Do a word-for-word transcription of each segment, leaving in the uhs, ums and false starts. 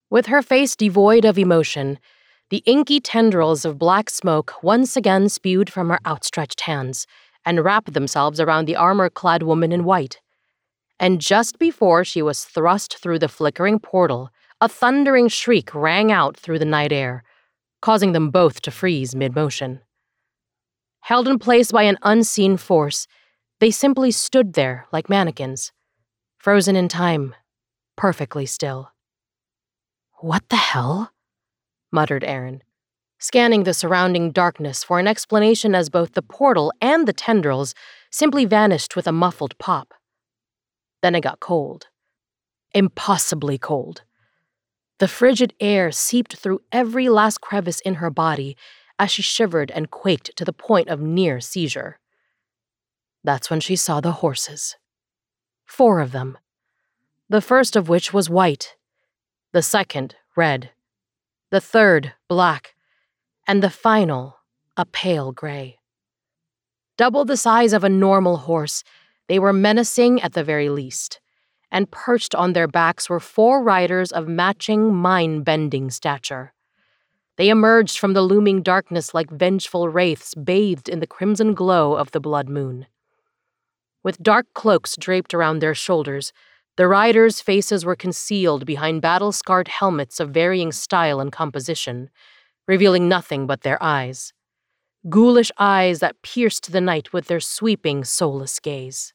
With her face devoid of emotion, the inky tendrils of black smoke once again spewed from her outstretched hands and wrapped themselves around the armor-clad woman in white. And just before she was thrust through the flickering portal, a thundering shriek rang out through the night air, causing them both to freeze mid-motion. Held in place by an unseen force, they simply stood there like mannequins, frozen in time, perfectly still. "What the hell?" muttered Aaron, scanning the surrounding darkness for an explanation as both the portal and the tendrils simply vanished with a muffled pop. Then it got cold. Impossibly cold. The frigid air seeped through every last crevice in her body as she shivered and quaked to the point of near seizure. That's when she saw the horses. Four of them. The first of which was white, the second red, the third black, and the final a pale gray. Double the size of a normal horse, they were menacing at the very least, and perched on their backs were four riders of matching mind-bending stature. They emerged from the looming darkness like vengeful wraiths bathed in the crimson glow of the blood moon. With dark cloaks draped around their shoulders, the riders' faces were concealed behind battle-scarred helmets of varying style and composition, revealing nothing but their eyes. Ghoulish eyes that pierced the night with their sweeping, soulless gaze.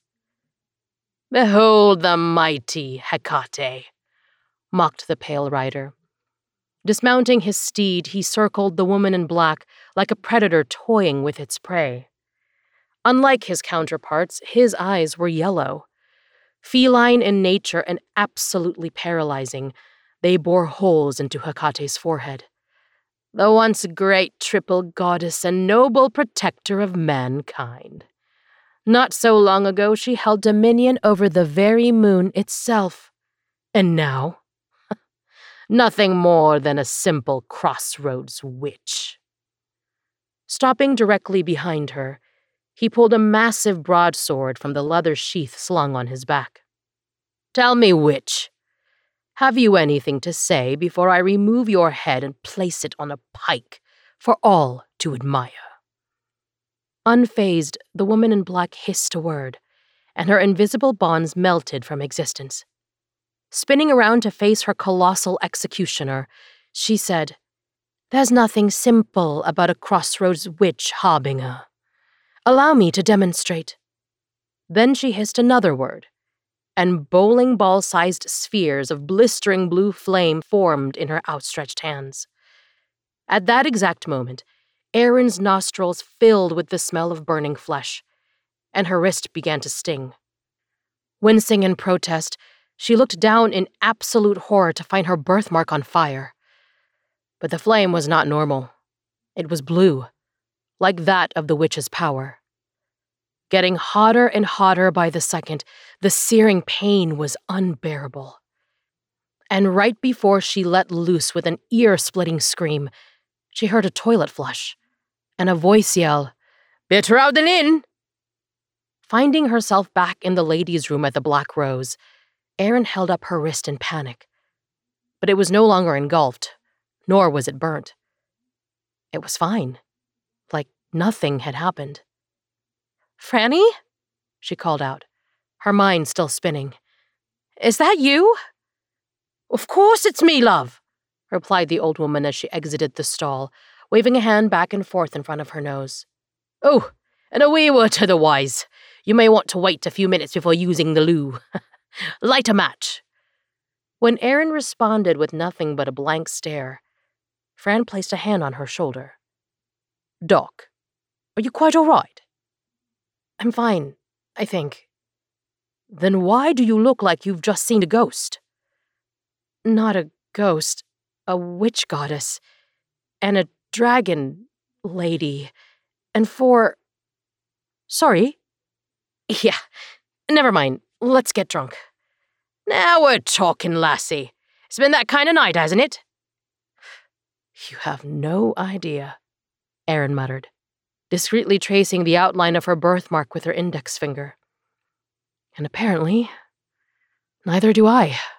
"Behold the mighty Hecate," mocked the pale rider. Dismounting his steed, he circled the woman in black like a predator toying with its prey. Unlike his counterparts, his eyes were yellow. Feline in nature and absolutely paralyzing, they bore holes into Hecate's forehead. The once great triple goddess and noble protector of mankind. Not so long ago she held dominion over the very moon itself. And now? Nothing more than a simple crossroads witch. Stopping directly behind her, he pulled a massive broadsword from the leather sheath slung on his back. "Tell me, witch, have you anything to say before I remove your head and place it on a pike for all to admire?" Unfazed, the woman in black hissed a word, and her invisible bonds melted from existence. Spinning around to face her colossal executioner, she said, "There's nothing simple about a crossroads witch, Harbinger. Allow me to demonstrate." Then she hissed another word, and bowling ball-sized spheres of blistering blue flame formed in her outstretched hands. At that exact moment, Erin's nostrils filled with the smell of burning flesh, and her wrist began to sting. Wincing in protest, she looked down in absolute horror to find her birthmark on fire. But the flame was not normal. It was blue, like that of the witch's power. Getting hotter and hotter by the second, the searing pain was unbearable. And right before she let loose with an ear-splitting scream, she heard a toilet flush, and a voice yell, "Better out than in!" Finding herself back in the ladies' room at the Black Rose, Erin held up her wrist in panic. But it was no longer engulfed, nor was it burnt. It was fine, like nothing had happened. "Franny?" she called out, her mind still spinning. "Is that you?" "Of course it's me, love," replied the old woman as she exited the stall, waving a hand back and forth in front of her nose. "Oh, and a wee word to the wise. You may want to wait a few minutes before using the loo. Light a match." When Erin responded with nothing but a blank stare, Fran placed a hand on her shoulder. "Doc, are you quite all right?" "I'm fine, I think." "Then why do you look like you've just seen a ghost?" "Not a ghost, a witch goddess, and a dragon lady, and four—" "Sorry?" "Yeah, never mind. Let's get drunk." "Now we're talking, lassie. It's been that kind of night, hasn't it?" "You have no idea," Erin muttered, discreetly tracing the outline of her birthmark with her index finger. "And apparently, neither do I."